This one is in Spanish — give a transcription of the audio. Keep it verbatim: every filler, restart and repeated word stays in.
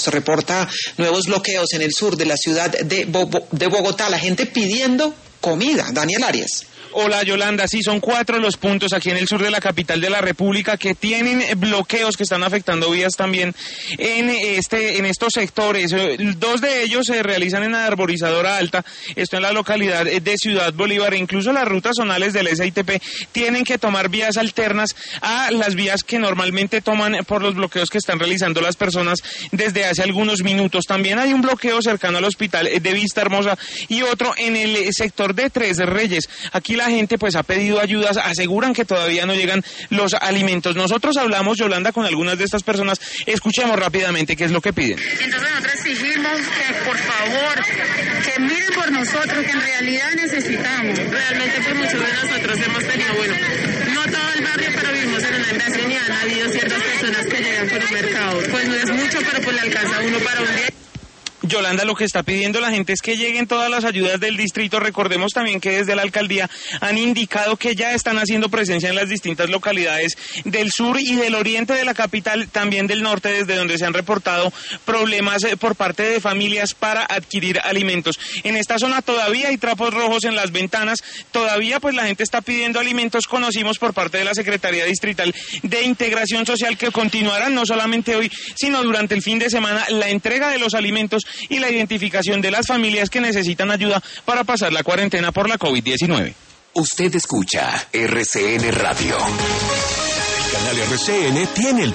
Se reporta nuevos bloqueos en el sur de la ciudad de, Bo- de Bogotá, la gente pidiendo comida. Daniel Arias. Hola Yolanda, sí, son cuatro los puntos aquí en el sur de la capital de la República que tienen bloqueos que están afectando vías también en este en estos sectores. Dos de ellos se realizan en la Arborizadora Alta, esto en la localidad de Ciudad Bolívar, e incluso las rutas zonales del S I T P tienen que tomar vías alternas a las vías que normalmente toman por los bloqueos que están realizando las personas desde hace algunos minutos. También hay un bloqueo cercano al hospital de Vista Hermosa y otro en el sector de Tres Reyes. Aquí la gente pues ha pedido ayudas, aseguran que todavía no llegan los alimentos. Nosotros hablamos, Yolanda, con algunas de estas personas, escuchemos rápidamente qué es lo que piden. Entonces nosotros exigimos que por favor, que miren por nosotros, que en realidad necesitamos. Realmente pues muchos de nosotros hemos tenido, bueno, no todo el barrio, pero vivimos en una invasión y han habido ciertas personas que llegan por el mercado. Pues no es mucho, pero pues le alcanza a uno para un día. Yolanda, lo que está pidiendo la gente es que lleguen todas las ayudas del distrito. Recordemos también que desde la alcaldía han indicado que ya están haciendo presencia en las distintas localidades del sur y del oriente de la capital, también del norte, desde donde se han reportado problemas por parte de familias para adquirir alimentos. En esta zona todavía hay trapos rojos en las ventanas, todavía pues la gente está pidiendo alimentos. Conocimos por parte de la Secretaría Distrital de Integración Social que continuarán no solamente hoy, sino durante el fin de semana la entrega de los alimentos y la identificación de las familias que necesitan ayuda para pasar la cuarentena por la COVID diecinueve. Usted escucha R C N Radio. El canal R C N tiene el